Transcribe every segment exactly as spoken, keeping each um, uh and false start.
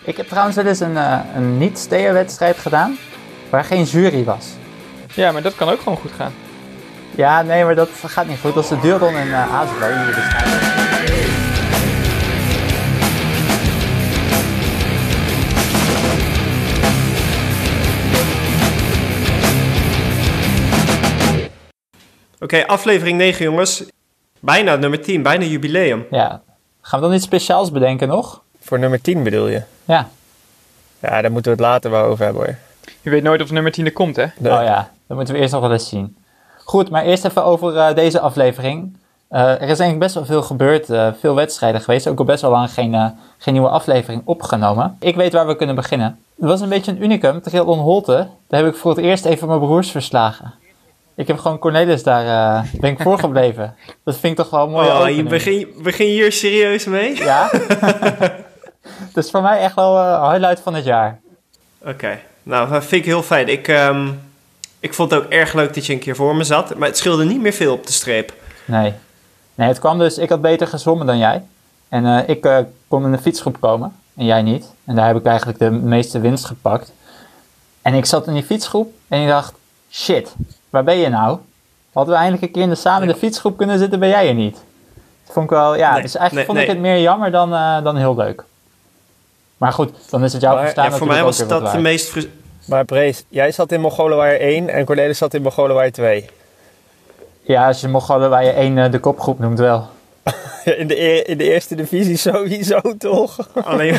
Ik heb trouwens wel eens een, uh, een niet-steerwedstrijd gedaan waar geen jury was. Ja, maar dat kan ook gewoon goed gaan. Ja, nee, maar dat gaat niet goed. Dat is de duathlon in uh, Azië waar jullie beschrijven. Oké, okay, aflevering negen jongens. Bijna nummer tien, bijna jubileum. Ja, gaan we dan iets speciaals bedenken nog? Voor nummer tien bedoel je? Ja. Ja, daar moeten we het later wel over hebben hoor. Je weet nooit of nummer tien er komt, hè? Nee. Oh ja, dat moeten we eerst nog wel eens zien. Goed, maar eerst even over uh, deze aflevering. Uh, er is eigenlijk best wel veel gebeurd, uh, veel wedstrijden geweest. Ook al best wel lang geen, uh, geen nieuwe aflevering opgenomen. Ik weet waar we kunnen beginnen. Het was een beetje een unicum, Triathlon Holte. Daar heb ik voor het eerst even mijn broers verslagen. Ik heb gewoon Cornelis daar, uh, ben ik voorgebleven. Dat vind ik toch wel een mooie Oh, je begin, begin je hier serieus mee? Ja. Dat is voor mij echt wel een uh, highlight van het jaar. Oké, okay. Nou, dat vind ik heel fijn. Ik, um, ik vond het ook erg leuk dat je een keer voor me zat. Maar het scheelde niet meer veel op de streep. Nee. Nee, het kwam dus, ik had beter gezwommen dan jij. En uh, ik uh, kon in de fietsgroep komen en jij niet. En daar heb ik eigenlijk de meeste winst gepakt. En ik zat in die fietsgroep en ik dacht, shit, waar ben je nou? Hadden we eindelijk een keer in de, samen in de fietsgroep kunnen zitten, ben jij er niet. Dat vond ik wel, ja, nee, dus eigenlijk nee, vond nee. ik het meer jammer dan, uh, dan heel leuk. Maar goed, dan is het jouw verstaan ja, voor mij was dat de meest... Frus- maar Prees, jij zat in Mongolenwire één en Cornelis zat in Mongolenwire twee. Ja, als je Mongolenwire één uh, de kopgroep noemt wel. in, de e- in de eerste divisie sowieso, toch? Alleen...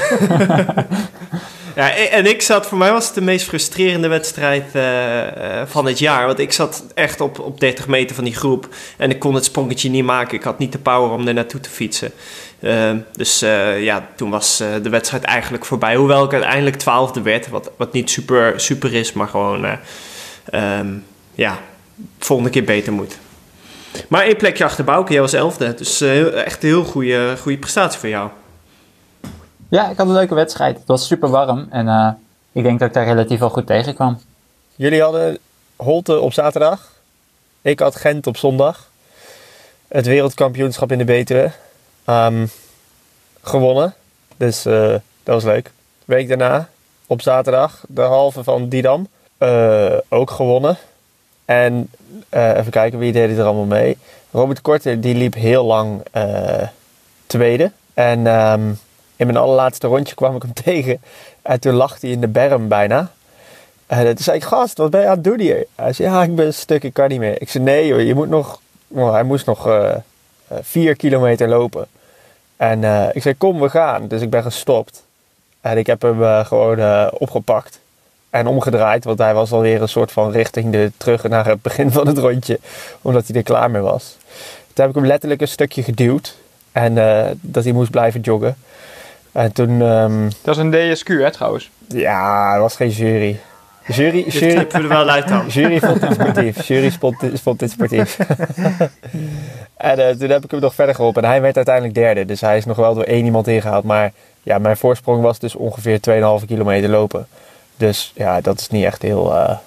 ja, en ik zat, voor mij was het de meest frustrerende wedstrijd uh, uh, van het jaar. Want ik zat echt op, op dertig meter van die groep. En ik kon het sprongetje niet maken. Ik had niet de power om er naartoe te fietsen. Uh, dus uh, ja, toen was uh, de wedstrijd eigenlijk voorbij. Hoewel ik uiteindelijk twaalfde werd. Wat, wat niet super, super is, maar gewoon... Uh, um, ja, volgende keer beter moet. Maar één plekje achter Bouke, jij was elfde. Dus uh, echt een heel goede, goede prestatie voor jou. Ja, ik had een leuke wedstrijd. Het was super warm en uh, ik denk dat ik daar relatief wel goed tegen kwam. Jullie hadden Holte op zaterdag. Ik had Gent op zondag. Het wereldkampioenschap in de Betuwe. Um, gewonnen. Dus uh, dat was leuk. Week daarna, op zaterdag, de halve van Didam. Uh, ook gewonnen. En uh, even kijken, wie deed er allemaal mee? Robert Korte, die liep heel lang uh, tweede. En um, in mijn allerlaatste rondje kwam ik hem tegen. En toen lag hij in de berm bijna. En toen zei ik, gast, wat ben je aan het doen hier? Hij zei, ja, ik ben een stuk, ik kan niet meer. Ik zei, nee joh, je moet nog... Oh, hij moest nog uh, vier kilometer lopen. En uh, ik zei, kom, we gaan. Dus ik ben gestopt. En ik heb hem uh, gewoon uh, opgepakt. En omgedraaid, want hij was alweer een soort van richting de terug naar het begin van het rondje. Omdat hij er klaar mee was. Toen heb ik hem letterlijk een stukje geduwd. En uh, dat hij moest blijven joggen. En toen... Um, dat is een D S Q, hè, trouwens? Ja, het was geen jury. Jury, Dit jury, knippen we er wel uit dan. Jury vond dit sportief. Jury vond dit sportief. En uh, toen heb ik hem nog verder geholpen. En hij werd uiteindelijk derde. Dus hij is nog wel door één iemand ingehaald. Maar ja, mijn voorsprong was dus ongeveer twee komma vijf kilometer lopen. Dus ja, dat is niet echt heel... Uh...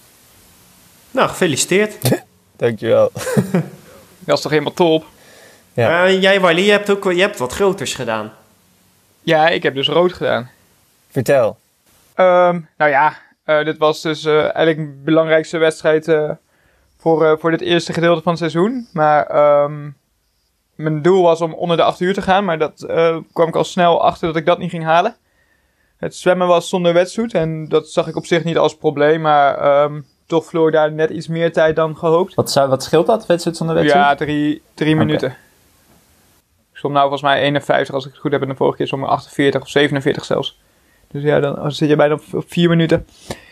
Nou, gefeliciteerd. Dankjewel. Dat is toch helemaal top? Ja. Uh, jij, Wiley, je hebt ook je hebt wat groters gedaan. Ja, ik heb dus rood gedaan. Vertel. Um, nou ja, uh, dit was dus uh, eigenlijk de belangrijkste wedstrijd uh, voor, uh, voor dit eerste gedeelte van het seizoen. Maar um, mijn doel was om onder de acht uur te gaan, maar dat uh, kwam ik al snel achter dat ik dat niet ging halen. Het zwemmen was zonder wetsuit en dat zag ik op zich niet als probleem, maar um, toch verloor ik daar net iets meer tijd dan gehoopt. Wat, zou, wat scheelt dat, wetsuit zonder wetsuit? Ja, drie, drie okay. minuten. Ik stond nou volgens mij eenenvijftig als ik het goed heb en de vorige keer stond ik achtenveertig of zevenenveertig zelfs. Dus ja, dan zit je bijna op, op vier minuten.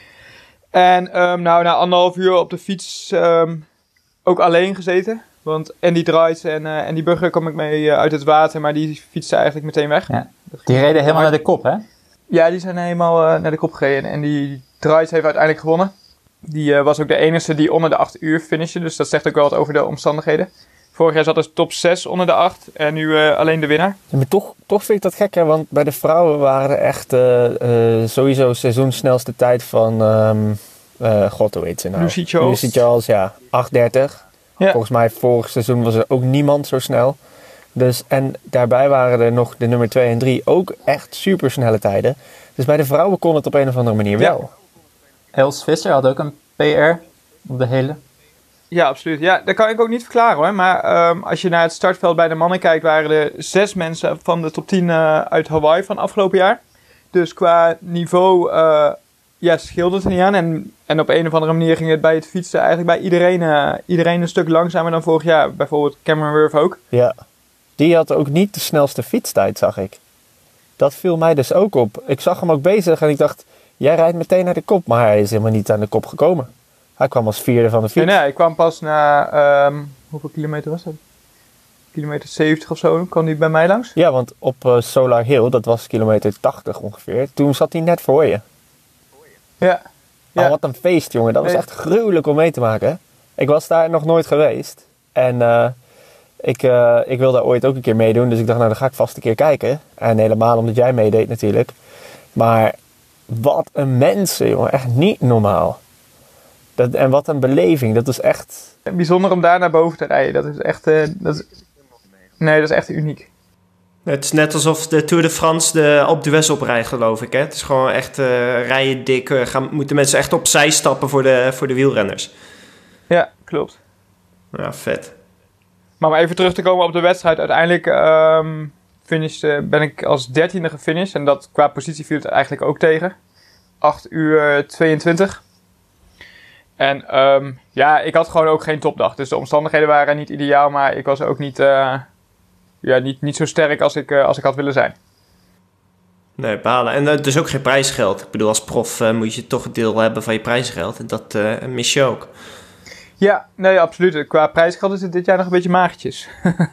En um, nou, na anderhalf uur op de fiets um, ook alleen gezeten. Want Andy Drijs en uh, Andy Burger kwam ik mee uh, uit het water, maar die fietsen eigenlijk meteen weg. Ja. Die reden helemaal naar de kop, hè? Ja, die zijn helemaal uh, naar de kop gereden. En die Drijs heeft uiteindelijk gewonnen. Die uh, was ook de enige die onder de acht uur finishte. Dus dat zegt ook wel wat over de omstandigheden. Vorig jaar zat dus top zes onder de acht. En nu uh, alleen de winnaar. Ja, maar toch, toch vind ik dat gekker. Want bij de vrouwen waren er echt uh, uh, sowieso seizoensnelste tijd van... Um, uh, God, hoe heet ze nou? Lucy Charles. Lucy Charles, ja. acht dertig. Ja. Volgens mij vorig seizoen was er ook niemand zo snel. Dus, en daarbij waren er nog de nummer twee en drie ook echt super snelle tijden. Dus bij de vrouwen kon het op een of andere manier Ja. wel. Els Visser had ook een P R op de hele. Ja, absoluut. Ja, dat kan ik ook niet verklaren hoor. Maar ehm, als je naar het startveld bij de mannen kijkt, waren er zes mensen van de top tien uh, uit Hawaii van afgelopen jaar. Dus qua niveau, uh, ja, scheelde het er niet aan. En, en op een of andere manier ging het bij het fietsen eigenlijk bij iedereen, uh, iedereen een stuk langzamer dan vorig jaar. Bijvoorbeeld Cameron Wurf ook. Ja. Die had ook niet de snelste fietstijd, zag ik. Dat viel mij dus ook op. Ik zag hem ook bezig en ik dacht, jij rijdt meteen naar de kop. Maar hij is helemaal niet aan de kop gekomen. Hij kwam als vierde van de fiets. Nee, nee, ik kwam pas na, um, hoeveel kilometer was dat? Kilometer zeventig of zo, kwam hij bij mij langs. Ja, want op uh, Solar Hill, dat was kilometer tachtig ongeveer. Toen zat hij net voor je. Ja. Oh, Ja. wat een feest, jongen. Dat was Nee. echt gruwelijk om mee te maken. Ik was daar nog nooit geweest. En uh, ik, uh, ik wil daar ooit ook een keer meedoen. Dus ik dacht, nou, dan ga ik vast een keer kijken. En helemaal omdat jij meedeed natuurlijk. Maar wat een mensen, jongen. Echt niet normaal. Dat, en wat een beleving. Dat is echt... Bijzonder om daar naar boven te rijden. Dat is echt, uh, dat is, nee, dat is echt uniek. Het is net alsof de Tour de France de Alpe d'Huez oprijdt, geloof ik. Hè? Het is gewoon echt uh, rijden dik. Uh, gaan, moeten mensen echt opzij stappen voor de, voor de wielrenners. Ja, klopt. Ja, vet. Maar om even terug te komen op de wedstrijd. Uiteindelijk um, finish, uh, ben ik als dertiende gefinished. En dat qua positie viel het eigenlijk ook tegen. acht uur tweeëntwintig. En um, ja, ik had gewoon ook geen topdag. Dus de omstandigheden waren niet ideaal. Maar ik was ook niet, uh, ja, niet, niet zo sterk als ik, uh, als ik had willen zijn. Nee, balen. En uh, dus ook geen prijsgeld. Ik bedoel, als prof uh, moet je toch een deel hebben van je prijsgeld. En dat uh, mis je ook. Ja, nee, absoluut. Qua prijsgeld is het dit jaar nog een beetje magertjes.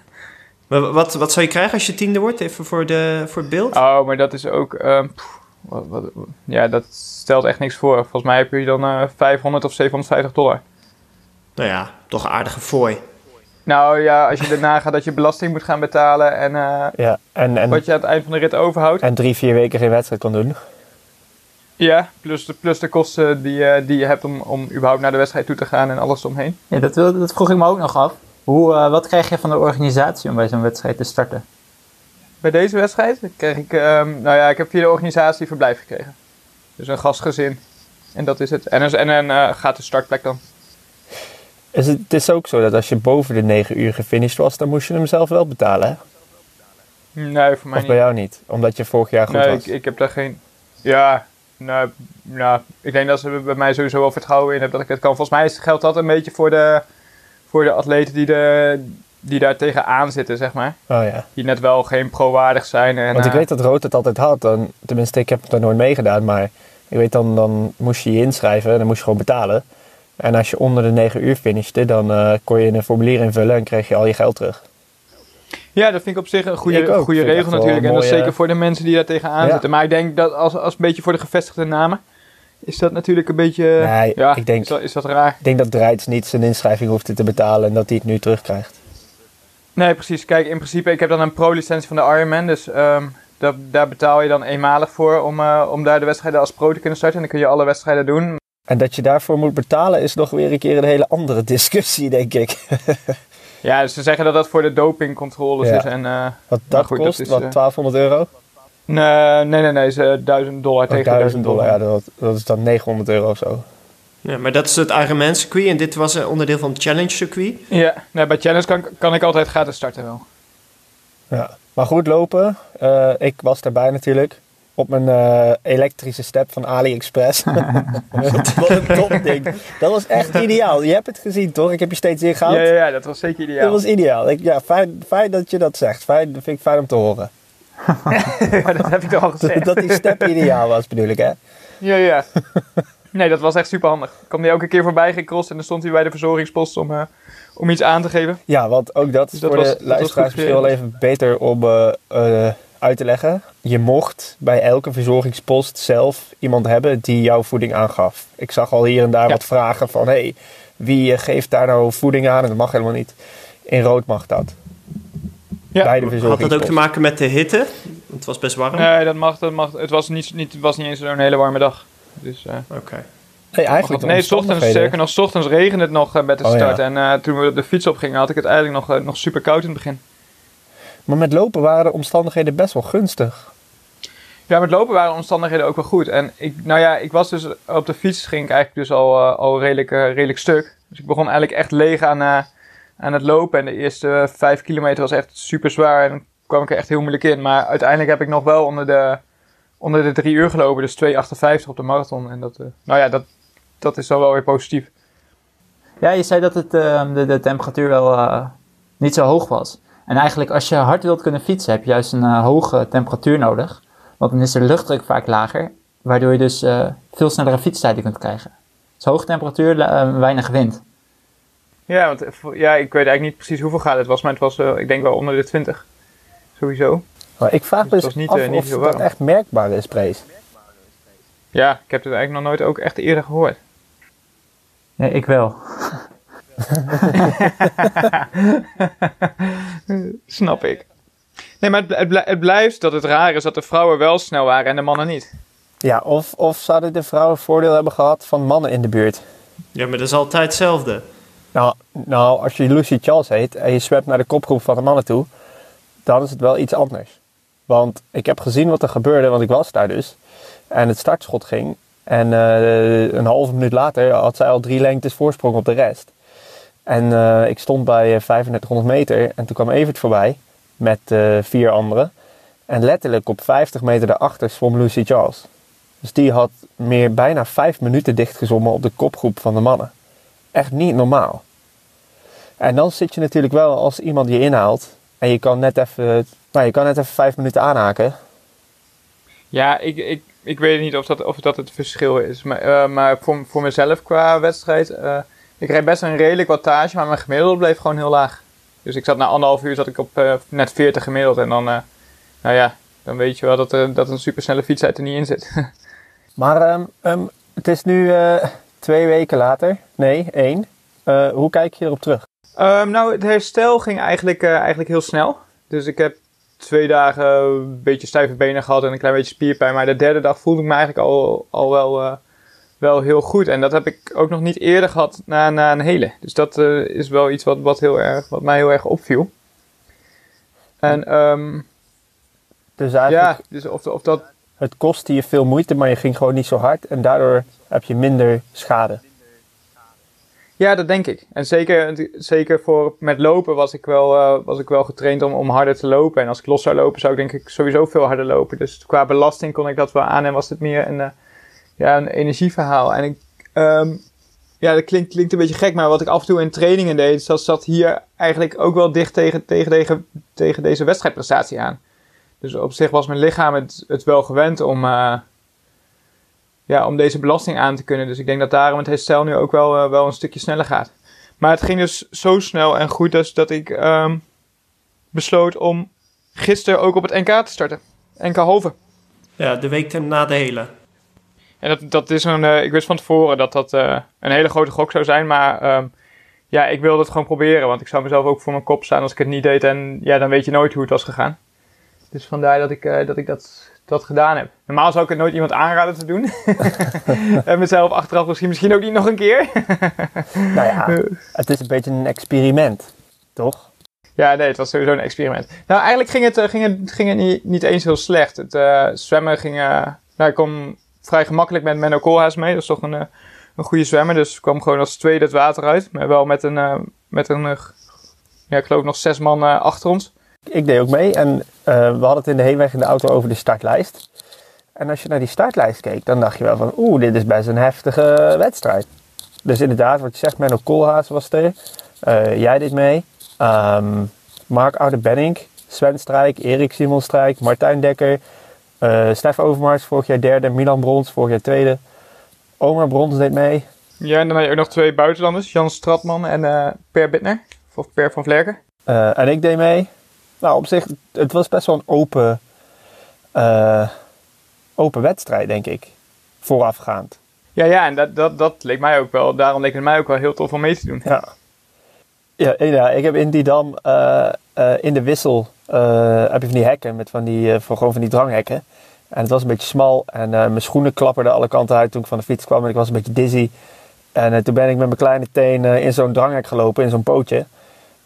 Maar wat, wat zou je krijgen als je tiende wordt? Even voor, de, voor het beeld. Oh, maar dat is ook... Um, pff, wat, wat, ja, dat stelt echt niks voor. Volgens mij heb je dan uh, vijfhonderd of zevenhonderdvijftig dollar. Nou ja, toch een aardige fooi. Nou ja, als je daarna gaat dat je belasting moet gaan betalen en, uh, Ja, en, en, wat je aan het eind van de rit overhoudt. en drie, vier weken geen wedstrijd kon doen. Ja, plus de, plus de kosten die, uh, die je hebt om, om überhaupt naar de wedstrijd toe te gaan en alles omheen. Ja, dat, wil, dat vroeg ik me ook nog af. Hoe, uh, wat krijg je van de organisatie om bij zo'n wedstrijd te starten? Bij deze wedstrijd kreeg ik, um, nou ja, ik heb via de organisatie verblijf gekregen. Dus een gastgezin. En dat is het. En, en een uh, gaat de startplek dan. Is het, het is ook zo dat als je boven de negen uur gefinished was, dan moest je hem zelf wel betalen, hè? Nee, voor mij Of niet. bij jou niet? Omdat je vorig jaar goed nee, was? ik, ik heb daar geen... Ja, nou, nou, ik denk dat ze bij mij sowieso wel vertrouwen in hebben dat ik het kan. Volgens mij geldt dat een beetje voor de, voor de atleten die, de, die daar tegenaan zitten, zeg maar. Oh ja. Die net wel geen pro-waardig zijn. En, Want ik uh, weet dat Rood het altijd had. Dan, tenminste, ik heb het er nooit meegedaan. Maar ik weet dan, dan moest je je inschrijven en dan moest je gewoon betalen. En als je onder de negen uur finishte, dan uh, kon je een formulier invullen en kreeg je al je geld terug. Ja, dat vind ik op zich een Ik goede, ook. goede Vind ik regel echt wel natuurlijk. En een dat is mooie- zeker voor de mensen die daar tegenaan Ja. zitten. Maar ik denk dat als, als een beetje voor de gevestigde namen, is dat natuurlijk een beetje... Nee, ja, ik denk- is dat, is dat raar. Ik denk dat Dreitz niet zijn inschrijving hoefde te betalen en dat hij het nu terugkrijgt. Nee, precies. Kijk, in principe, ik heb dan een pro-licentie van de Ironman. Dus um, dat, daar betaal je dan eenmalig voor om, uh, om daar de wedstrijden als pro te kunnen starten. En dan kun je alle wedstrijden doen. En dat je daarvoor moet betalen is nog weer een keer een hele andere discussie, denk ik. Ja, dus ze zeggen dat dat voor de dopingcontroles Ja. is. En, uh, Wat dat Maar goed, dat kost, is, wat uh, twaalfhonderd euro? nee, nee, nee, nee, is uh, duizend dollar Oh, tegen duizend dollar, ja, dollar. dat, dat is dan negenhonderd euro of zo. Ja, maar dat is het Ironman circuit en dit was een onderdeel van het Challenge circuit. Ja, nee, bij Challenge kan, kan ik altijd gratis starten wel. Ja. Maar goed lopen, uh, ik was daarbij natuurlijk. Op mijn uh, elektrische step van AliExpress. Wat een top ding. Dat was echt ideaal. Je hebt het gezien toch? Ik heb je steeds ingehaald. Ja, ja, ja, dat was zeker ideaal. Dat was ideaal. Ik, ja, fijn, fijn dat je dat zegt. Fijn, dat vind ik fijn om te horen. Ja, dat heb ik toch al gezegd. Dat die step ideaal was bedoel ik, hè? Ja, ja. Nee, dat was echt super handig. Ik kwam die elke keer voorbij gecrossed en dan stond hij bij de verzorgingspost om, uh, om iets aan te geven. Ja, want ook dat is Dus dat voor was- de dat was luisteraars goed misschien wel geregeld. even beter om uh, uh, uit te leggen. Je mocht bij elke verzorgingspost zelf iemand hebben die jouw voeding aangaf. Ik zag al hier en daar Ja. wat vragen van, hé, hey, wie uh, geeft daar nou voeding aan? En dat mag helemaal niet. In rood mag dat. Ja. Bij de Had dat verzorgingspost. ook te maken met de hitte? Want het was best warm. Nee, dat mag, dat mag. Het was niet, niet, het was niet eens zo'n hele warme dag. Dus, uh, Oké. Nee, eigenlijk de nee, 's ochtends, omstandigheden. sterker nog, 's ochtends regende het nog uh, met de Oh, ja. start. En uh, toen we de fiets opgingen, had ik het eigenlijk nog, uh, nog super koud in het begin. Maar met lopen waren de omstandigheden best wel gunstig. Ja, met lopen waren de omstandigheden ook wel goed. En ik, nou ja, ik was dus op de fiets, ging ik eigenlijk dus al, uh, al redelijk, uh, redelijk stuk. Dus ik begon eigenlijk echt leeg aan, uh, aan het lopen. En de eerste uh, vijf kilometer was echt super zwaar. En dan kwam ik er echt heel moeilijk in. Maar uiteindelijk heb ik nog wel onder de, onder de drie uur gelopen. Dus twee achtenvijftig op de marathon. En dat, uh, nou ja, dat, dat is dan wel weer positief. Ja, je zei dat het, uh, de, de temperatuur wel uh, niet zo hoog was. En eigenlijk als je hard wilt kunnen fietsen, heb je juist een uh, hoge temperatuur nodig. Want dan is de luchtdruk vaak lager, waardoor je dus uh, veel snellere fietstijden kunt krijgen. Dus hoge temperatuur, uh, weinig wind. Ja, want ja, ik weet eigenlijk niet precies hoeveel graden het was, maar het was uh, ik denk wel onder de twintig. Sowieso. Maar ik vraag me dus dus niet, af uh, niet of zo dat warm. echt merkbaar is, Prees. Ja, ik heb het eigenlijk nog nooit ook echt eerder gehoord. Ja, ik wel. Snap ik. Nee, maar het, het, het blijft dat het raar is dat de vrouwen wel snel waren en de mannen niet. Ja, of, of zouden de vrouwen voordeel hebben gehad van mannen in de buurt? Ja, maar dat is altijd hetzelfde. Nou, nou, als je Lucy Charles heet en je zwemt naar de kopgroep van de mannen toe, dan is het wel iets anders. Want ik heb gezien wat er gebeurde, want ik was daar dus. En het startschot ging. En uh, een halve minuut later had zij al drie lengtes voorsprong op de rest. En uh, ik stond bij vijfendertighonderd meter en toen kwam Evert voorbij met uh, vier anderen. En letterlijk op vijftig meter daarachter zwom Lucy Charles. Dus die had meer bijna vijf minuten dichtgezwommen op de kopgroep van de mannen. Echt niet normaal. En dan zit je natuurlijk wel als iemand je inhaalt en je kan net even, nou, je kan net even vijf minuten aanhaken. Ja, ik, ik, ik weet niet of dat, of dat het verschil is. Maar, uh, maar voor, voor mezelf qua wedstrijd, uh, ik reed best een redelijk wattage, maar mijn gemiddelde bleef gewoon heel laag. Dus ik zat na anderhalf uur zat ik op uh, net veertig gemiddeld. En dan, uh, nou ja, dan weet je wel dat, er, dat een supersnelle fietsheid er niet in zit. Maar um, um, het is nu uh, twee weken later. Nee, één. Uh, hoe kijk je erop terug? Um, nou, het herstel ging eigenlijk, uh, eigenlijk heel snel. Dus ik heb twee dagen een beetje stijve benen gehad en een klein beetje spierpijn. Maar de derde dag voelde ik me eigenlijk al, al wel, uh, wel heel goed. En dat heb ik ook nog niet eerder gehad na, na een hele. Dus dat uh, is wel iets wat, wat, heel erg, wat mij heel erg opviel. En um, Dus eigenlijk, ja, dus of, of dat... het kostte je veel moeite, maar je ging gewoon niet zo hard. En daardoor heb je minder schade. Ja, dat denk ik. En zeker, zeker voor met lopen was ik wel, uh, was ik wel getraind om, om harder te lopen. En als ik los zou lopen, zou ik denk ik sowieso veel harder lopen. Dus qua belasting kon ik dat wel aan en was het meer een, uh, ja, een energieverhaal. En ik, um, ja, dat klinkt, klinkt een beetje gek, maar wat ik af en toe in trainingen deed, dat zat hier eigenlijk ook wel dicht tegen, tegen, tegen, tegen deze wedstrijdprestatie aan. Dus op zich was mijn lichaam het, het wel gewend om... Uh, Ja, om deze belasting aan te kunnen. Dus ik denk dat daarom het herstel nu ook wel, uh, wel een stukje sneller gaat. Maar het ging dus zo snel en goed dus dat ik um, besloot om gisteren ook op het N K te starten. N K halve. Ja, de week na de hele. En dat, dat is een, uh, ik wist van tevoren dat dat uh, een hele grote gok zou zijn. Maar um, ja, ik wilde het gewoon proberen. Want ik zou mezelf ook voor mijn kop staan als ik het niet deed. En ja, dan weet je nooit hoe het was gegaan. Dus vandaar dat ik, uh, dat, ik dat... dat gedaan heb. Normaal zou ik het nooit iemand aanraden te doen. En mezelf achteraf misschien, misschien ook niet nog een keer. Nou ja, het is een beetje een experiment, toch? Ja, nee, het was sowieso een experiment. Nou, eigenlijk ging het, uh, ging het, ging het niet, niet eens heel slecht. Het uh, zwemmen ging... Uh, nou, ik kwam vrij gemakkelijk met Menno Koolhaas mee. Dat is toch een, uh, een goede zwemmer. Dus ik kwam gewoon als tweede het water uit. Maar wel met een... Uh, met een uh, ja, ik geloof nog zes man uh, achter ons. Ik deed ook mee en uh, we hadden het in de heenweg in de auto over de startlijst. En als je naar die startlijst keek, dan dacht je wel van... Oeh, dit is best een heftige wedstrijd. Dus inderdaad, wat je zegt, Menno Koolhaas was er. Uh, jij deed mee. Um, Mark Oude-Benning, Sven Strijk, Erik Simon Strijk, Martijn Dekker... Uh, Stef Overmars, vorig jaar derde. Milan Brons, vorig jaar tweede. Omar Brons deed mee. Ja, en dan had je ook nog twee buitenlanders. Jan Stratman en uh, Per Bittner. Of Per van Vlerken. Uh, en ik deed mee. Nou, op zich, het was best wel een open, uh, open wedstrijd, denk ik. Voorafgaand. Ja, ja, en dat, dat, dat leek mij ook wel. Daarom leek het mij ook wel heel tof om mee te doen. Ja, ja, ja ik heb in die dam, uh, uh, in de wissel, uh, heb je van die hekken, met van die, uh, van, gewoon van die dranghekken. En het was een beetje smal en uh, mijn schoenen klapperden alle kanten uit toen ik van de fiets kwam. En ik was een beetje dizzy. En uh, toen ben ik met mijn kleine teen uh, in zo'n dranghek gelopen, in zo'n pootje.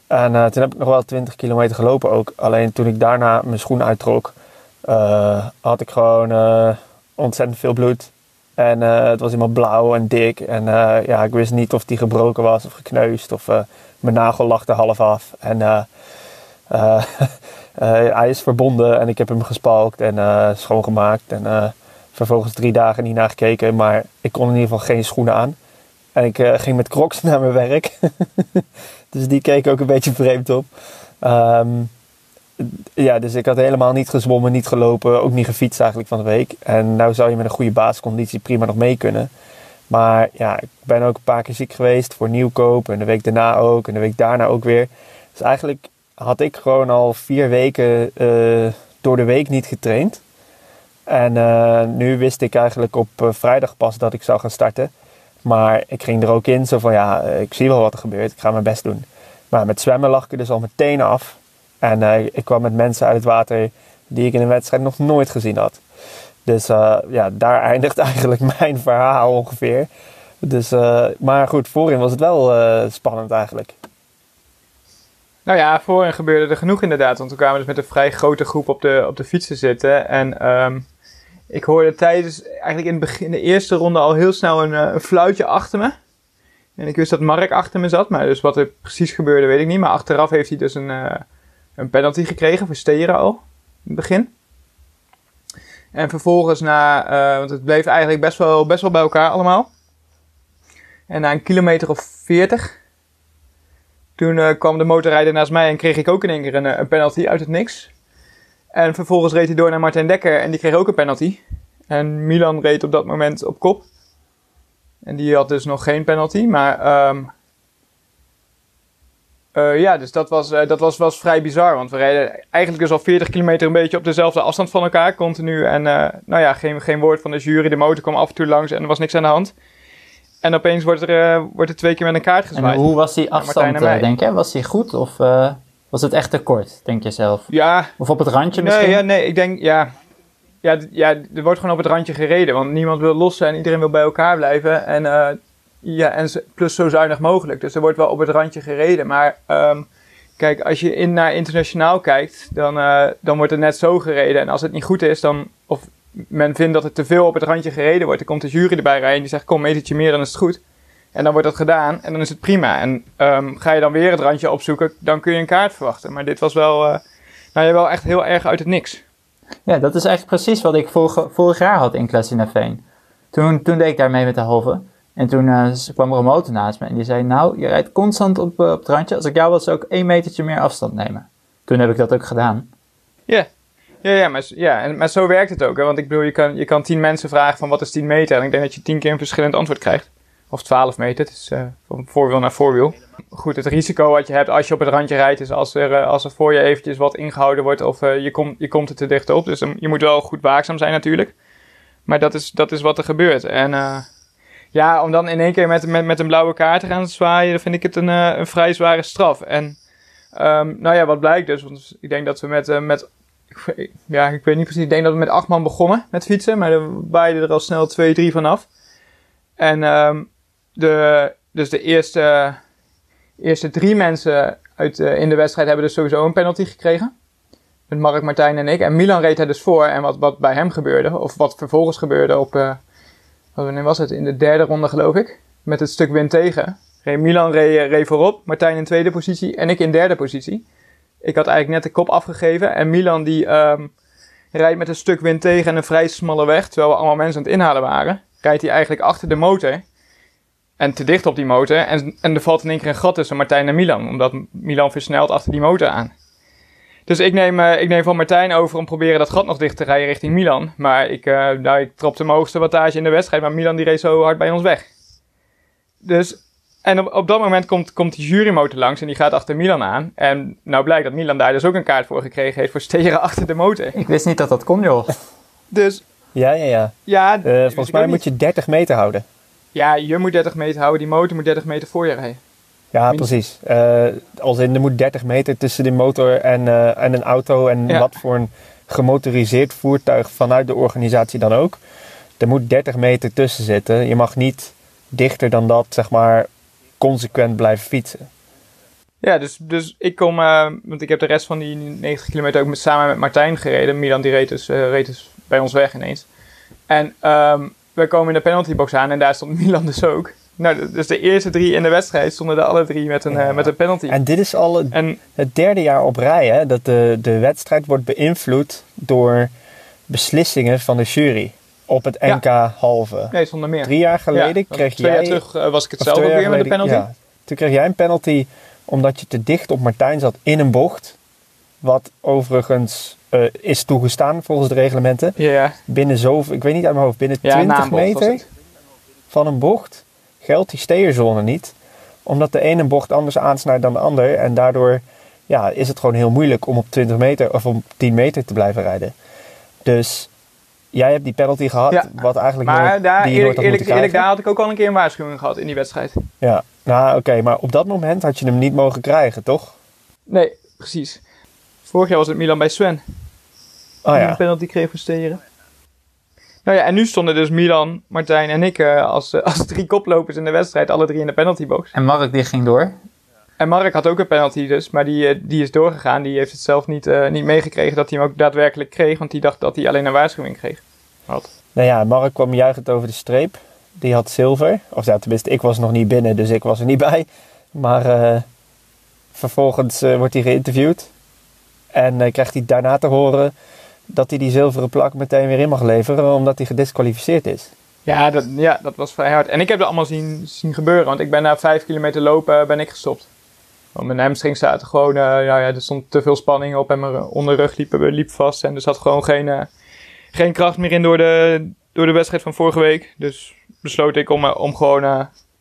En uh, toen heb ik nog wel twintig kilometer gelopen ook. Alleen toen ik daarna mijn schoen uittrok, uh, had ik gewoon uh, ontzettend veel bloed. En uh, het was helemaal blauw en dik. En uh, ja, ik wist niet of die gebroken was of gekneusd. Of uh, mijn nagel lag er half af. En uh, uh, uh, hij is verbonden en ik heb hem gespalkt en uh, schoongemaakt. En uh, vervolgens drie dagen niet naar gekeken. Maar ik kon in ieder geval geen schoenen aan. En ik uh, ging met Crocs naar mijn werk. Dus die keek ook een beetje vreemd op. Um, ja, dus ik had helemaal niet gezwommen, niet gelopen, ook niet gefietst eigenlijk van de week. En nou zou je met een goede basisconditie prima nog mee kunnen. Maar ja, ik ben ook een paar keer ziek geweest voor Nieuwkoop. En de week daarna ook. En de week daarna ook weer. Dus eigenlijk had ik gewoon al vier weken uh, door de week niet getraind. En uh, nu wist ik eigenlijk op uh, vrijdag pas dat ik zou gaan starten. Maar ik ging er ook in zo van, ja, ik zie wel wat er gebeurt. Ik ga mijn best doen. Maar met zwemmen lag ik er dus al meteen af. En uh, ik kwam met mensen uit het water die ik in een wedstrijd nog nooit gezien had. Dus uh, ja, daar eindigt eigenlijk mijn verhaal ongeveer. Dus, uh, maar goed, voorin was het wel uh, spannend eigenlijk. Nou ja, voorin gebeurde er genoeg inderdaad. Want we kwamen dus met een vrij grote groep op de, op de fiets te zitten. En um, ik hoorde tijdens, eigenlijk in, het begin, in de eerste ronde al heel snel een, een fluitje achter me. En ik wist dat Mark achter me zat. Maar dus wat er precies gebeurde weet ik niet. Maar achteraf heeft hij dus een, uh, een penalty gekregen voor steren al. In het begin. En vervolgens na, uh, want het bleef eigenlijk best wel, best wel bij elkaar allemaal. En na een kilometer of veertig, toen uh, kwam de motorrijder naast mij en kreeg ik ook in één keer een, een penalty uit het niks. En vervolgens reed hij door naar Martijn Dekker en die kreeg ook een penalty. En Milan reed op dat moment op kop. En die had dus nog geen penalty, maar um, uh, ja, dus dat was, uh, dat was, was vrij bizar. Want we reden eigenlijk dus al veertig kilometer een beetje op dezelfde afstand van elkaar, continu. En uh, nou ja, geen, geen woord van de jury, de motor kwam af en toe langs en er was niks aan de hand. En opeens wordt er, uh, wordt er twee keer met een kaart gezwaaid. En hoe was die afstand, uh, denk je? Was die goed of uh, was het echt te kort, denk je zelf? Ja. Of op het randje misschien? Nee, ja, nee ik denk, ja, ja, ja, er wordt gewoon op het randje gereden. Want niemand wil lossen en iedereen wil bij elkaar blijven. En, uh, ja, en plus zo zuinig mogelijk. Dus er wordt wel op het randje gereden. Maar um, kijk, als je in naar internationaal kijkt, dan, uh, dan wordt er net zo gereden. En als het niet goed is, dan... Of, men vindt dat er te veel op het randje gereden wordt. Dan komt de jury erbij rijden en die zegt, kom, metertje meer, dan is het goed. En dan wordt dat gedaan en dan is het prima. En um, ga je dan weer het randje opzoeken, dan kun je een kaart verwachten. Maar dit was wel, uh, nou ja, wel echt heel erg uit het niks. Ja, dat is eigenlijk precies wat ik vorig, vorig jaar had in Klessinaveen. Toen, toen deed ik daarmee met de halve. En toen uh, kwam er een motor naast me en die zei, nou, je rijdt constant op, uh, op het randje. Als ik jou was, zou ik één metertje meer afstand nemen. Toen heb ik dat ook gedaan. Ja. Yeah. Ja, ja, maar, ja en, maar zo werkt het ook. Hè? Want ik bedoel, je kan, je kan tien mensen vragen van wat is tien meter. En ik denk dat je tien keer een verschillend antwoord krijgt. Of twaalf meter, het is uh, van voorwiel naar voorwiel. Goed, het risico wat je hebt als je op het randje rijdt is als er, uh, als er voor je eventjes wat ingehouden wordt. Of uh, je, kom, je komt er te dicht op. Dus um, je moet wel goed waakzaam zijn natuurlijk. Maar dat is, dat is wat er gebeurt. En uh, ja, om dan in één keer met, met, met een blauwe kaart te gaan zwaaien, dan vind ik het een, uh, een vrij zware straf. En um, nou ja, wat blijkt dus. Want ik denk dat we met... Uh, met Ja, ik weet niet precies. Ik denk dat we met acht man begonnen met fietsen. Maar er waaiden er al snel twee, drie vanaf. En um, de, dus de eerste, eerste drie mensen uit, uh, in de wedstrijd hebben dus sowieso een penalty gekregen. Met Mark, Martijn en ik. En Milan reed er dus voor. En wat, wat bij hem gebeurde, of wat vervolgens gebeurde op... Uh, wanneer was het? In de derde ronde geloof ik. Met het stuk wind tegen. Reed Milan reed, reed voorop. Martijn in tweede positie. En ik in derde positie. Ik had eigenlijk net de kop afgegeven. En Milan die um, rijdt met een stuk wind tegen en een vrij smalle weg. Terwijl we allemaal mensen aan het inhalen waren. Rijdt hij eigenlijk achter de motor. En te dicht op die motor. En, en er valt in één keer een gat tussen Martijn en Milan. Omdat Milan versnelt achter die motor aan. Dus ik neem, uh, ik neem van Martijn over om proberen dat gat nog dicht te rijden richting Milan. Maar ik, uh, nou, ik trapte mijn hoogste wattage in de wedstrijd. Maar Milan die reed zo hard bij ons weg. Dus... En op, op dat moment komt, komt die jurymotor langs en die gaat achter Milan aan. En nou blijkt dat Milan daar dus ook een kaart voor gekregen heeft voor steren achter de motor. Ik wist niet dat dat kon, joh. Dus... Ja, ja, ja. ja uh, volgens mij moet je dertig meter houden. Ja, je moet dertig meter houden, die motor moet dertig meter voor je rijden. Ja, precies. Uh, als in, er moet dertig meter tussen de motor en, uh, en een auto en ja. Wat voor een gemotoriseerd voertuig vanuit de organisatie dan ook. Er moet dertig meter tussen zitten. Je mag niet dichter dan dat, zeg maar... consequent blijven fietsen. Ja, dus, dus ik kom, uh, want ik heb de rest van die negentig kilometer ook met, samen met Martijn gereden. Milan die reed dus, uh, reed dus bij ons weg ineens. En um, we komen in de penaltybox aan en daar stond Milan dus ook. Nou, dus de eerste drie in de wedstrijd stonden er alle drie met een, ja. uh, met een penalty. En dit is al het, en, het derde jaar op rij, hè, dat de, de wedstrijd wordt beïnvloed door beslissingen van de jury op het N K ja. halve. Nee, zonder meer. Drie jaar geleden ja, kreeg twee jij... Twee jaar terug uh, was ik hetzelfde weer geleden, met de penalty. Ja, toen kreeg jij een penalty omdat je te dicht op Martijn zat in een bocht. Wat overigens uh, is toegestaan volgens de reglementen. Ja. Binnen zoveel, ik weet niet uit mijn hoofd, binnen ja, twintig meter van een bocht geldt die steerzone niet. Omdat de ene bocht anders aansnijdt dan de ander. En daardoor ja, is het gewoon heel moeilijk om op twintig meter of op tien meter te blijven rijden. Dus jij hebt die penalty gehad, ja. wat eigenlijk maar nooit, daar, die je eerlijk, nooit eerlijk, eerlijk, daar had ik ook al een keer een waarschuwing gehad in die wedstrijd. Ja, nou oké, okay, maar op dat moment had je hem niet mogen krijgen, toch? Nee, precies. Vorig jaar was het Milan bij Sven. Oh die ja. een penalty kreeg voor steren. Nou ja, en nu stonden dus Milan, Martijn en ik uh, als, uh, als drie koplopers in de wedstrijd, alle drie in de penaltybox. En Mark die ging door. En Mark had ook een penalty dus, maar die, uh, die is doorgegaan. Die heeft het zelf niet, uh, niet meegekregen dat hij hem ook daadwerkelijk kreeg, want die dacht dat hij alleen een waarschuwing kreeg. Wat? Nou ja, Mark kwam juichend over de streep. Die had zilver. Of ja, tenminste, ik was nog niet binnen, dus ik was er niet bij. Maar uh, vervolgens uh, wordt hij geïnterviewd. En uh, krijgt hij daarna te horen dat hij die zilveren plak meteen weer in mag leveren, omdat hij gedisqualificeerd is. Ja dat, ja, dat was vrij hard. En ik heb dat allemaal zien, zien gebeuren, want ik ben na vijf kilometer lopen ben ik gestopt. Want mijn hamstring zaten gewoon, uh, ja, ja, er stond te veel spanning op en mijn onderrug liep, liep vast. En er zat gewoon geen, uh, geen kracht meer in door de, door de wedstrijd van vorige week. Dus besloot ik om, uh, om gewoon uh,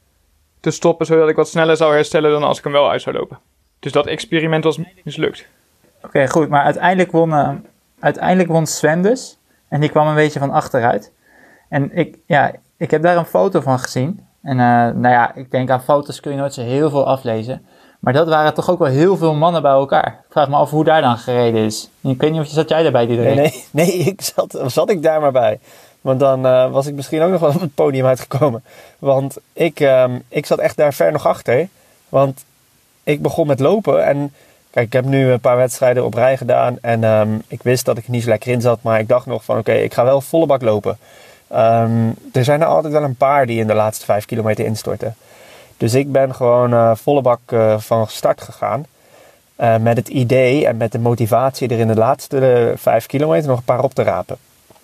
te stoppen, zodat ik wat sneller zou herstellen dan als ik hem wel uit zou lopen. Dus dat experiment was mislukt. Oké, okay, goed. Maar uiteindelijk won, uh, uiteindelijk won Sven dus. En die kwam een beetje van achteruit. En ik, ja, ik heb daar een foto van gezien. En uh, nou ja, ik denk aan foto's kun je nooit zo heel veel aflezen. Maar dat waren toch ook wel heel veel mannen bij elkaar. Ik vraag me af hoe daar dan gereden is. Ik weet niet of je, zat jij daarbij die nee, nee, nee, ik zat, zat ik daar maar bij. Want dan uh, was ik misschien ook nog wel op het podium uitgekomen. Want ik, um, ik zat echt daar ver nog achter. Want ik begon met lopen en... Kijk, ik heb nu een paar wedstrijden op rij gedaan en um, ik wist dat ik er niet zo lekker in zat. Maar ik dacht nog van oké, okay, ik ga wel volle bak lopen. Um, er zijn er altijd wel een paar die in de laatste vijf kilometer instorten. Dus ik ben gewoon uh, volle bak uh, van start gegaan. Uh, met het idee en met de motivatie er in de laatste uh, vijf kilometer nog een paar op te rapen.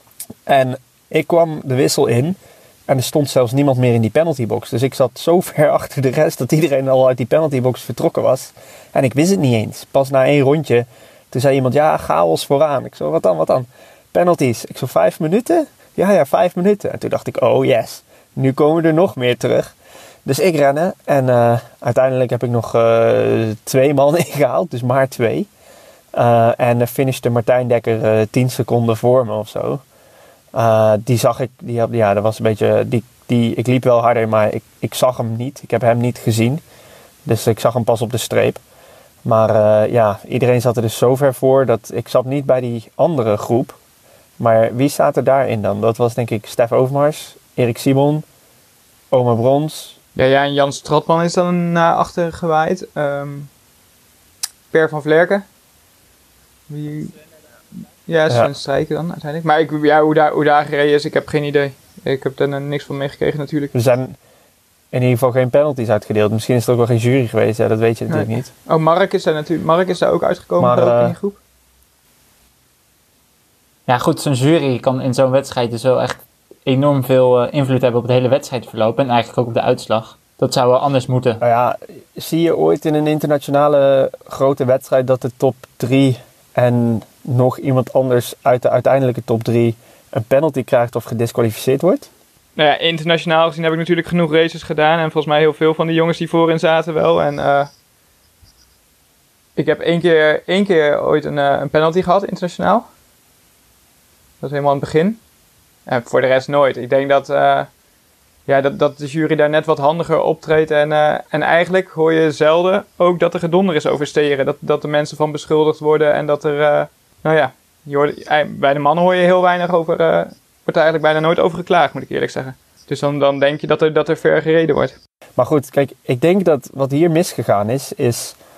En ik kwam de wissel in. En er stond zelfs niemand meer in die penaltybox. Dus ik zat zo ver achter de rest dat iedereen al uit die penaltybox vertrokken was. En ik wist het niet eens. Pas na één rondje, toen zei iemand, ja, chaos vooraan. Ik zo, wat dan, wat dan? Penalties. Ik zo, vijf minuten? Ja, ja, vijf minuten. En toen dacht ik, oh yes, nu komen er nog meer terug. Dus ik rennen en uh, uiteindelijk heb ik nog uh, twee man ingehaald, dus maar twee. Uh, en uh, finishte Martijn Dekker uh, tien seconden voor me of zo. Uh, die zag ik, die had, ja, dat was een beetje, die, die, ik liep wel harder, maar ik, ik zag hem niet. Ik heb hem niet gezien. Dus ik zag hem pas op de streep. Maar uh, ja, iedereen zat er dus zo ver voor dat ik zat niet bij die andere groep. Maar wie staat er daarin dan? Dat was denk ik Stef Overmars, Erik Simon, Oma Brons. Ja, ja, en Jan Stratman is dan naar achter gewaaid. Um, Per van Vlerken. Wie... Ja, Sven ja. Strijken dan uiteindelijk. Maar ik, ja, hoe, daar, hoe daar gereden is, ik heb geen idee. Ik heb er niks van meegekregen natuurlijk. Er zijn in ieder geval geen penalties uitgedeeld. Misschien is er ook wel geen jury geweest, ja, dat weet je natuurlijk nee. niet. Oh, Mark is daar natuurlijk. Mark is daar ook uitgekomen maar, uh, in die groep. Ja goed, zo'n jury kan in zo'n wedstrijd dus wel echt enorm veel uh, invloed hebben op het hele wedstrijdverloop. En eigenlijk ook op de uitslag. Dat zou wel anders moeten. Nou ja, zie je ooit in een internationale grote wedstrijd dat de top drie en nog iemand anders uit de uiteindelijke top drie een penalty krijgt of gedisqualificeerd wordt? Nou ja, internationaal gezien heb ik natuurlijk genoeg races gedaan. En volgens mij heel veel van die jongens die voorin zaten wel. En uh, ik heb één keer, één keer ooit een, uh, een penalty gehad, internationaal. Dat was helemaal aan het begin. En voor de rest nooit. Ik denk dat, uh, ja, dat, dat de jury daar net wat handiger optreedt. En, uh, en eigenlijk hoor je zelden ook dat er gedonder is over steren. Dat, dat er mensen van beschuldigd worden en dat er... Uh, nou ja, je hoort, bij de mannen hoor je heel weinig over... Uh, wordt er eigenlijk bijna nooit over geklaagd, moet ik eerlijk zeggen. Dus dan, dan denk je dat er, dat er ver gereden wordt. Maar goed, kijk, ik denk dat wat hier misgegaan is... is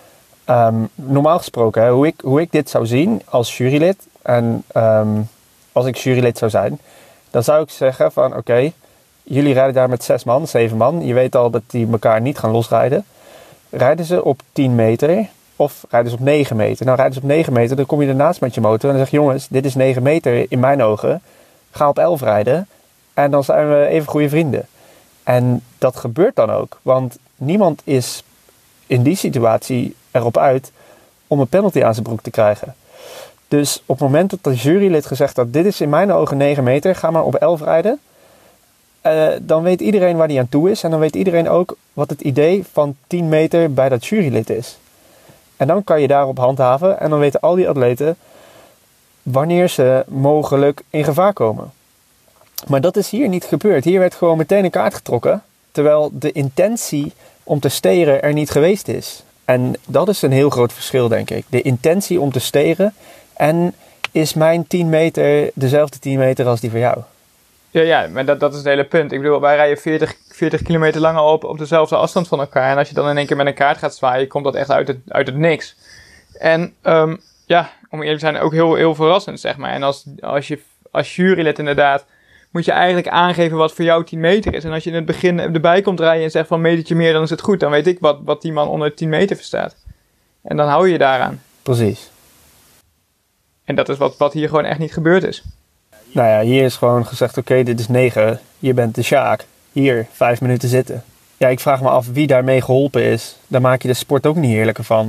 Um, normaal gesproken, hè, hoe, ik, hoe ik dit zou zien als jurylid... en um, als ik jurylid zou zijn... dan zou ik zeggen van oké... Okay, jullie rijden daar met zes man, zeven man. Je weet al dat die elkaar niet gaan losrijden. Rijden ze op tien meter of rijden ze op negen meter? Nou, rijden ze op negen meter, dan kom je ernaast met je motor... en dan zeg je, jongens, dit is negen meter in mijn ogen. Ga op elf rijden en dan zijn we even goede vrienden. En dat gebeurt dan ook. Want niemand is in die situatie erop uit... om een penalty aan zijn broek te krijgen. Dus op het moment dat de jurylid gezegd had... dit is in mijn ogen negen meter, ga maar op elf rijden... Uh, dan weet iedereen waar die aan toe is. En dan weet iedereen ook wat het idee van tien meter bij dat jurylid is. En dan kan je daarop handhaven. En dan weten al die atleten wanneer ze mogelijk in gevaar komen. Maar dat is hier niet gebeurd. Hier werd gewoon meteen een kaart getrokken. Terwijl de intentie om te steren er niet geweest is. En dat is een heel groot verschil, denk ik. De intentie om te steren. En is mijn tien meter dezelfde tien meter als die van jou? Ja, ja, maar dat, dat is het hele punt. Ik bedoel, wij rijden veertig, veertig kilometer langer op, op dezelfde afstand van elkaar. En als je dan in één keer met een kaart gaat zwaaien, komt dat echt uit het, uit het niks. En um, ja, om eerlijk te zijn, ook heel, heel verrassend, zeg maar. En als, als je als jurylid inderdaad, moet je eigenlijk aangeven wat voor jou tien meter is. En als je in het begin erbij komt rijden en zegt van metertje meer, dan is het goed. Dan weet ik wat, wat die man onder tien meter verstaat. En dan hou je je daaraan. Precies. En dat is wat, wat hier gewoon echt niet gebeurd is. Nou ja, hier is gewoon gezegd, oké, okay, dit is negen. Je bent de Sjaak. Hier, vijf minuten zitten. Ja, ik vraag me af wie daarmee geholpen is. Daar maak je de sport ook niet eerlijker van.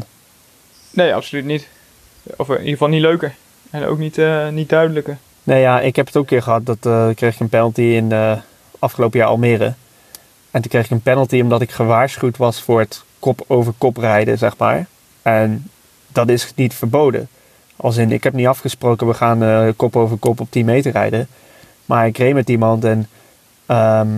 Nee, absoluut niet. Of in ieder geval niet leuker. En ook niet, uh, niet duidelijker. Nee, ja, ik heb het ook een keer gehad. Dat uh, kreeg ik een penalty in uh, afgelopen jaar Almere. En toen kreeg ik een penalty omdat ik gewaarschuwd was voor het kop over kop rijden, zeg maar. En dat is niet verboden. Als in, ik heb niet afgesproken, we gaan uh, kop over kop op tien meter rijden. Maar ik reed met iemand en um,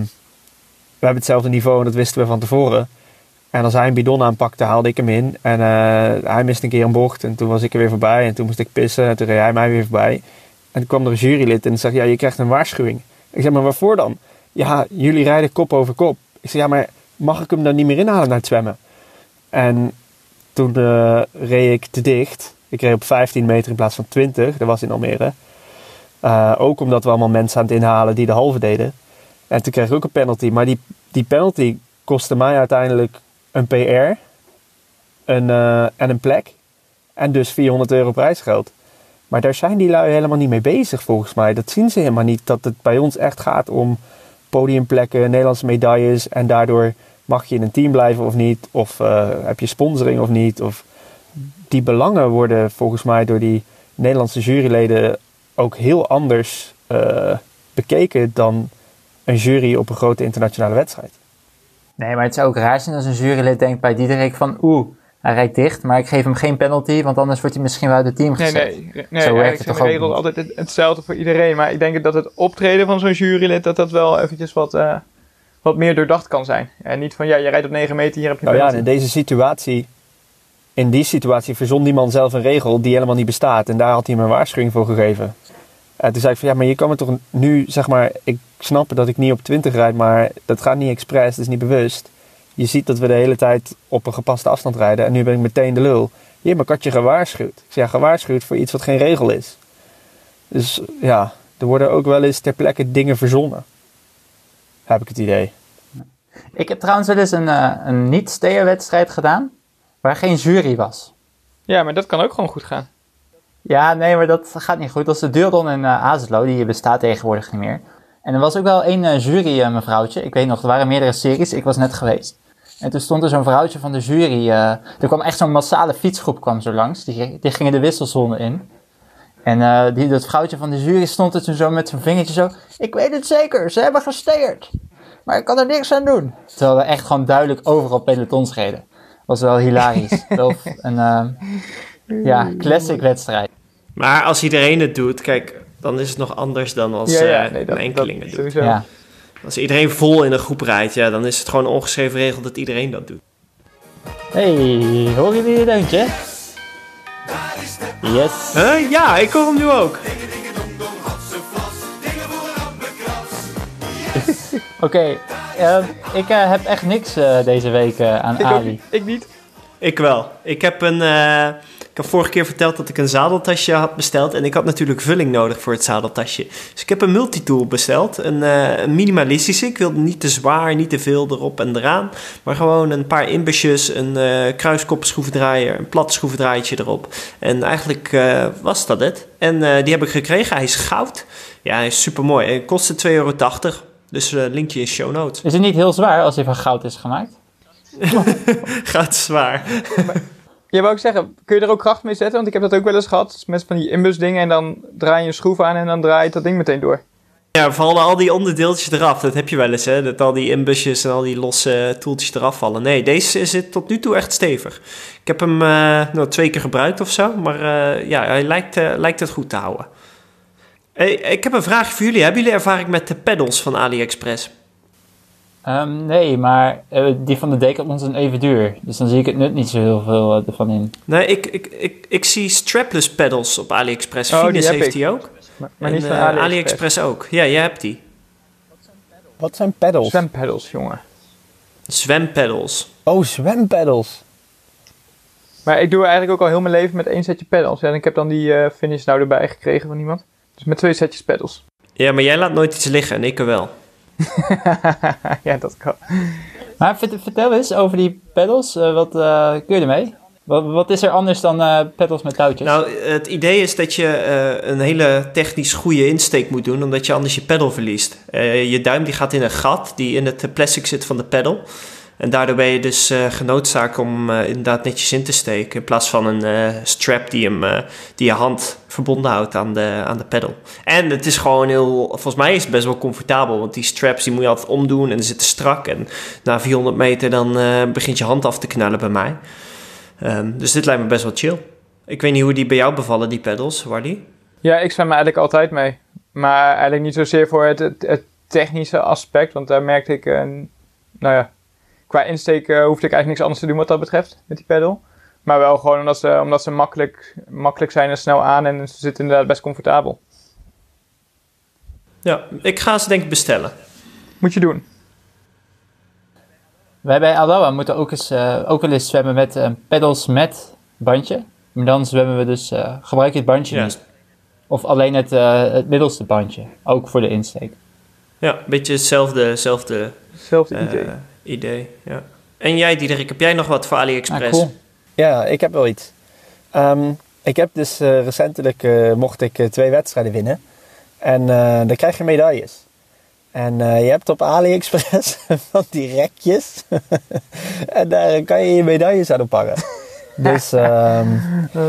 we hebben hetzelfde niveau en dat wisten we van tevoren. En als hij een bidon aanpakte, haalde ik hem in. En uh, hij miste een keer een bocht en toen was ik er weer voorbij. En toen moest ik pissen en toen reed hij mij weer voorbij. En toen kwam er een jurylid en zei, ja, je krijgt een waarschuwing. Ik zeg, maar waarvoor dan? Ja, jullie rijden kop over kop. Ik zeg, ja, maar mag ik hem dan niet meer inhalen naar het zwemmen? En toen uh, reed ik te dicht. Ik reed op vijftien meter in plaats van twintig. Dat was in Almere. Uh, ook omdat we allemaal mensen aan het inhalen die de halve deden. En toen kreeg ik ook een penalty. Maar die, die penalty kostte mij uiteindelijk een P R. Een, uh, en een plek. En dus vierhonderd euro prijsgeld. Maar daar zijn die lui helemaal niet mee bezig volgens mij. Dat zien ze helemaal niet. Dat het bij ons echt gaat om podiumplekken, Nederlandse medailles. En daardoor mag je in een team blijven of niet. Of uh, heb je sponsoring of niet. Of die belangen worden volgens mij door die Nederlandse juryleden ook heel anders uh, bekeken dan een jury op een grote internationale wedstrijd. Nee, maar het zou ook raar zijn als een jurylid denkt bij Diederik van oeh, hij rijdt dicht, maar ik geef hem geen penalty, want anders wordt hij misschien wel uit het team gezet. Nee, nee, nee. Zo nee werkt het toch ook de regels niet. altijd hetzelfde voor iedereen, maar ik denk dat het optreden van zo'n jurylid, dat dat wel eventjes wat, uh, wat meer doordacht kan zijn. En niet van, ja, je rijdt op negen meter, hier heb je nou penalty. ja, in deze situatie, in die situatie verzon die man zelf een regel die helemaal niet bestaat. En daar had hij me een waarschuwing voor gegeven. En toen zei ik van, ja, maar je kan me toch nu, zeg maar, ik snap dat ik niet op twintig rijd, maar dat gaat niet expres, dat is niet bewust. Je ziet dat we de hele tijd op een gepaste afstand rijden en nu ben ik meteen de lul. Ja, maar ik had je gewaarschuwd. Ik zei, ja, gewaarschuwd voor iets wat geen regel is. Dus ja, er worden ook wel eens ter plekke dingen verzonnen. Heb ik het idee. Ik heb trouwens wel eens een, uh, een niet-steerwedstrijd gedaan, waar geen jury was. Ja, maar dat kan ook gewoon goed gaan. Ja, nee, maar dat gaat niet goed. Dat is de Duurdon in uh, Azelo, die bestaat tegenwoordig niet meer. En er was ook wel één uh, jury, uh, mevrouwtje. Ik weet nog, er waren meerdere series. Ik was net geweest. En toen stond er zo'n vrouwtje van de jury. Uh, er kwam echt zo'n massale fietsgroep kwam zo langs. Die, die gingen de wisselzone in. En uh, die, dat vrouwtje van de jury stond er toen zo met zijn vingertje zo. Ik weet het zeker, ze hebben gesteerd. Maar ik kan er niks aan doen. Terwijl we echt gewoon duidelijk overal pelotons reden. Was wel hilarisch. Wel een uh, ja, classic wedstrijd. Maar als iedereen het doet, kijk, dan is het nog anders dan als Ja, ja, uh, nee, dat, een enkeling dat het doet. sowieso. Ja. Als iedereen vol in een groep rijdt, ja, dan is het gewoon een ongeschreven regel dat iedereen dat doet. Hey, horen jullie het deuntje? Yes. Huh? Ja, ik hoor hem nu ook. Oké, okay, uh, ik uh, heb echt niks uh, deze week uh, aan Ik, ook, Ali. ik niet. Ik wel. Ik heb een... Uh, ik heb vorige keer verteld dat ik een zadeltasje had besteld. En ik had natuurlijk vulling nodig voor het zadeltasje. Dus ik heb een multitool besteld. Een, uh, een minimalistische. Ik wilde niet te zwaar, niet te veel erop en eraan. Maar gewoon een paar inbusjes, een uh, kruiskopschroevendraaier, een plat schroevendraaiertje erop. En eigenlijk uh, was dat het. En uh, die heb ik gekregen. Hij is goud. Ja, hij is super mooi. Hij kostte twee euro tachtig. Dus uh, linkje in show notes. Is het niet heel zwaar als hij van goud is gemaakt? Gaat zwaar. Maar, ja, wou ik zeggen, kun je er ook kracht mee zetten? Want ik heb dat ook wel eens gehad met van die inbusdingen en dan draai je een schroef aan en dan draait dat ding meteen door. Ja, vallen al die onderdeeltjes eraf. Dat heb je wel eens, hè? Dat al die inbusjes en al die losse toeltjes eraf vallen. Nee, deze zit tot nu toe echt stevig. Ik heb hem uh, nou, twee keer gebruikt of zo, maar uh, ja, hij lijkt, uh, lijkt het goed te houden. Hey, ik heb een vraag voor jullie. Hebben jullie ervaring met de pedals van AliExpress? Um, nee, maar uh, die van de Decathlon zijn even duur. Dus dan zie ik het nut niet zo heel veel uh, ervan in. Nee, ik, ik, ik, ik zie strapless pedals op AliExpress. Oh, Venus die heeft ik. die ook. Maar, maar en, niet van uh, AliExpress. AliExpress ook. Ja, jij hebt die. Wat zijn pedals? Zwempaddles, jongen. Zwempedals. Oh, zwempaddles. Maar ik doe eigenlijk ook al heel mijn leven met één setje pedals. Ja, en ik heb dan die uh, finish nou erbij gekregen van iemand. Dus met twee setjes pedals. Ja, maar jij laat nooit iets liggen en ik er wel. Ja, dat kan. Maar vertel eens over die pedals. Uh, wat uh, kun je ermee? Wat, wat is er anders dan uh, pedals met touwtjes? Nou, het idee is dat je uh, een hele technisch goede insteek moet doen, omdat je anders je pedal verliest. Uh, je duim die gaat in een gat die in het plastic zit van de pedal. En daardoor ben je dus uh, genoodzaakt om uh, inderdaad netjes in te steken. In plaats van een uh, strap die, hem, uh, die je hand verbonden houdt aan de, aan de pedal. En het is gewoon heel... Volgens mij is het best wel comfortabel. Want die straps die moet je altijd omdoen en ze zitten strak. En na vierhonderd meter dan uh, begint je hand af te knallen bij mij. Um, dus dit lijkt me best wel chill. Ik weet niet hoe die bij jou bevallen, die pedals, Wardy. Ja, ik zwem er eigenlijk altijd mee. Maar eigenlijk niet zozeer voor het, het, het technische aspect. Want daar merkte ik... Uh, nou ja... Qua insteek uh, hoefde ik eigenlijk niks anders te doen wat dat betreft, met die pedal. Maar wel gewoon omdat ze, omdat ze makkelijk, makkelijk zijn en snel aan en ze zitten inderdaad best comfortabel. Ja, ik ga ze denk ik bestellen. Moet je doen. Wij bij Aloha moeten ook, eens, uh, ook wel eens zwemmen met uh, pedals met bandje. Maar dan zwemmen we dus, uh, gebruik je het bandje Ja. niet. Of alleen het, uh, het middelste bandje, ook voor de insteek. Ja, een beetje hetzelfde, hetzelfde Hetzelfde uh, idee. idee. Ja. En jij, Diederik, heb jij nog wat voor AliExpress? Ah, cool. Ja, ik heb wel iets. Um, ik heb dus uh, recentelijk uh, mocht ik uh, twee wedstrijden winnen. En uh, dan krijg je medailles. En uh, je hebt op AliExpress van die rekjes. En daar kan je je medailles aan ophangen. Dus, um...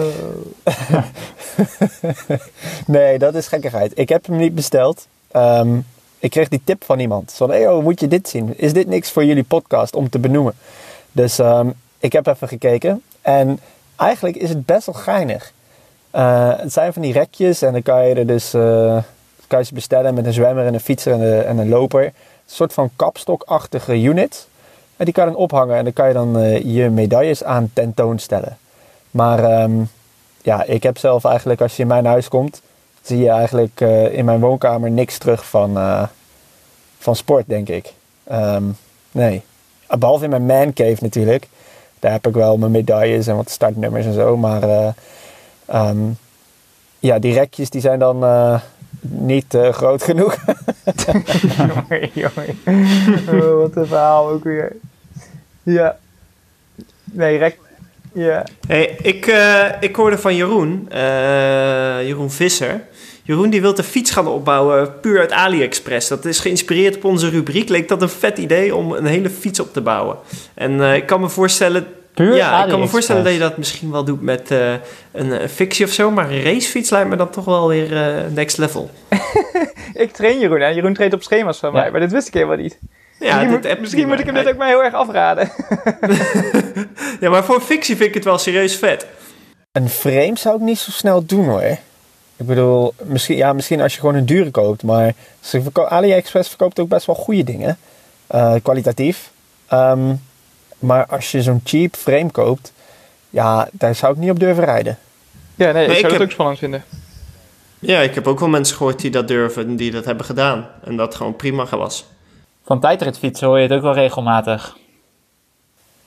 nee, dat is gekkigheid. Ik heb hem niet besteld. Um, ik kreeg die tip van iemand. Van, hey, oh, moet je dit zien? Is dit niks voor jullie podcast om te benoemen? Dus um, ik heb even gekeken. En eigenlijk is het best wel geinig. Uh, het zijn van die rekjes. En dan kan je er dus... Uh, kan je ze bestellen met een zwemmer en een fietser en een, en een loper. Een soort van kapstokachtige unit. En die kan je dan ophangen. En dan kan je dan uh, je medailles aan tentoonstellen. Maar um, ja, ik heb zelf eigenlijk, als je in mijn huis komt... zie je eigenlijk uh, in mijn woonkamer niks terug van, uh, van sport, denk ik. Um, nee. Behalve in mijn man cave natuurlijk. Daar heb ik wel mijn medailles en wat startnummers en zo. Maar uh, um, ja, die rekjes die zijn dan uh, niet uh, groot genoeg. jongen, jongen. Oh, wat een verhaal ook weer. Ja. Nee, rek... Ja. Hey, ik, uh, ik hoorde van Jeroen, uh, Jeroen Visser. Jeroen die wil de fiets gaan opbouwen puur uit AliExpress. Dat is geïnspireerd op onze rubriek. Leek dat een vet idee om een hele fiets op te bouwen. En uh, ik kan me voorstellen... Puur ja, ik kan me AliExpress. voorstellen dat je dat misschien wel doet met uh, een, een fictie of zo. Maar een racefiets lijkt me dan toch wel weer uh, next level. Ik train Jeroen, hè. Jeroen traint op schema's van Ja. mij. Maar dit wist ik helemaal niet. Ja, misschien dit moet, app misschien niet, moet ik hem maar dit ook maar heel erg afraden. Ja, maar voor een fictie vind ik het wel serieus vet. Een frame zou ik niet zo snel doen hoor. Ik bedoel, misschien, ja, misschien als je gewoon een dure koopt. Maar ze verko- AliExpress verkoopt ook best wel goede dingen. Uh, kwalitatief. Um, maar als je zo'n cheap frame koopt. Ja, daar zou ik niet op durven rijden. Ja, nee, ik ik zou heb- dat ook spannend vinden. Ja, ik heb ook wel mensen gehoord die dat durven en die dat hebben gedaan. En dat gewoon prima was. Van tijdritfietsen hoor je het ook wel regelmatig.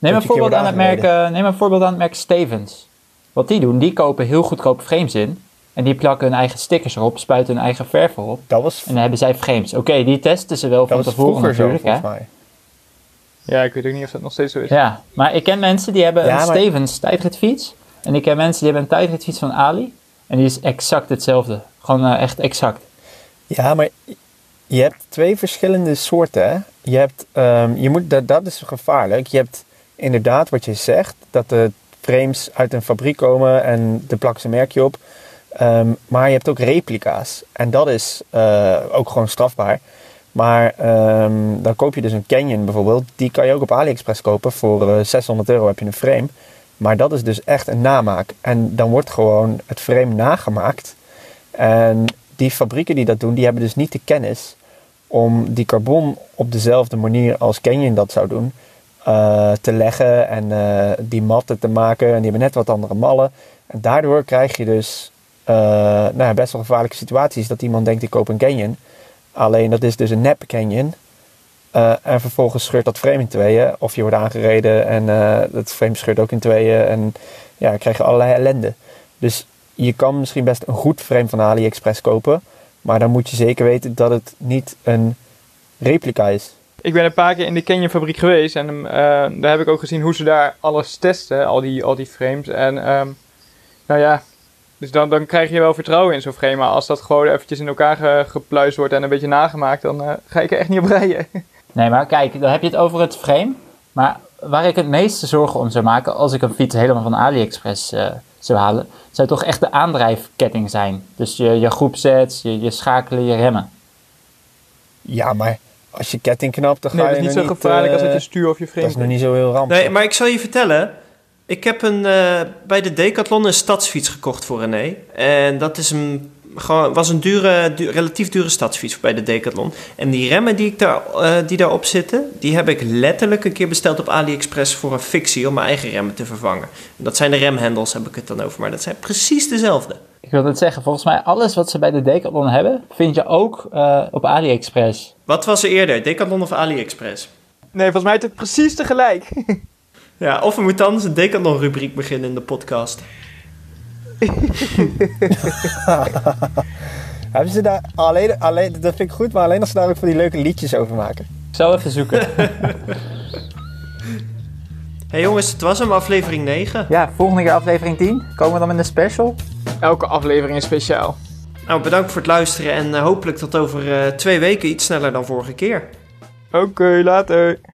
Neem een, keer voorbeeld worden aan het merk, aangereden. uh, neem een voorbeeld aan het merk Stevens. Wat die doen, die kopen heel goedkope frames in. En die plakken hun eigen stickers erop, spuiten hun eigen verf erop. Dat was, En dan hebben zij frames. Oké, okay, die testen ze wel dat van was tevoren vroeger zo, natuurlijk. volgens Hè? mij. Ja, ik weet ook niet of dat nog steeds zo is. Ja, maar ik ken mensen die hebben Ja, een maar- Stevens tijdritfiets. En ik ken mensen die hebben een tijdritfiets van Ali. En die is exact hetzelfde. Gewoon uh, echt exact. Ja, maar je hebt twee verschillende soorten. Hè? Je hebt, um, je moet, dat, dat is gevaarlijk. Je hebt inderdaad wat je zegt, dat de frames uit een fabriek komen en er plakken ze een merkje op. Um, maar je hebt ook replica's. En dat is uh, ook gewoon strafbaar. Maar um, dan koop je dus een Canyon bijvoorbeeld. Die kan je ook op AliExpress kopen. Voor uh, zeshonderd euro heb je een frame. Maar dat is dus echt een namaak. En dan wordt gewoon het frame nagemaakt. En die fabrieken die dat doen, die hebben dus niet de kennis om die carbon op dezelfde manier als Canyon dat zou doen, uh, te leggen en uh, die matten te maken. En die hebben net wat andere mallen. En daardoor krijg je dus uh, nou ja, best wel gevaarlijke situaties dat iemand denkt ik koop een Canyon. Alleen dat is dus een nep Canyon. Uh, en vervolgens scheurt dat frame in tweeën. Of je wordt aangereden en uh, dat frame scheurt ook in tweeën. En ja, dan krijg je allerlei ellende. Dus je kan misschien best een goed frame van AliExpress kopen. Maar dan moet je zeker weten dat het niet een replica is. Ik ben een paar keer in de Canyon fabriek geweest. En uh, daar heb ik ook gezien hoe ze daar alles testen. Al die, al die frames. En um, nou ja, dus dan, dan krijg je wel vertrouwen in zo'n frame. Maar als dat gewoon eventjes in elkaar ge, gepluist wordt en een beetje nagemaakt, dan uh, ga ik er echt niet op rijden. Nee, maar kijk, dan heb je het over het frame. Maar waar ik het meeste zorgen om zou maken als ik een fiets helemaal van AliExpress uh, zou halen, zou toch echt de aandrijfketting zijn. Dus je, je groepsets, je, je schakelen, je remmen. Ja, maar als je ketting knapt, dan ga Nee, dat je is niet nog zo gevaarlijk uh, als het je stuur of je frame. Dat is nog niet zo heel rampzalig. Nee, maar ik zal je vertellen. Ik heb een, uh, bij de Decathlon een stadsfiets gekocht voor René. En dat is een, gewoon, was een dure, du- relatief dure stadsfiets bij de Decathlon. En die remmen die, ik daar, uh, die daarop zitten, die heb ik letterlijk een keer besteld op AliExpress voor een fictie om mijn eigen remmen te vervangen. En dat zijn de remhendels, heb ik het dan over. Maar dat zijn precies dezelfde. Ik wil het zeggen, volgens mij alles wat ze bij de Decathlon hebben, vind je ook uh, op AliExpress. Wat was er eerder, Decathlon of AliExpress? Nee, volgens mij is het precies tegelijk. Ja, of we moeten anders een Decathlon-rubriek beginnen in de podcast. Hebben ze daar alleen, alleen, dat vind ik goed, maar alleen als ze daar ook van die leuke liedjes over maken. Ik zal even zoeken. Hey jongens, het was hem, aflevering negen. Ja, volgende keer aflevering tien. Komen we dan met een special? Elke aflevering is speciaal. Nou, bedankt voor het luisteren en uh, hopelijk tot over uh, twee weken iets sneller dan vorige keer. Oké, okay, later.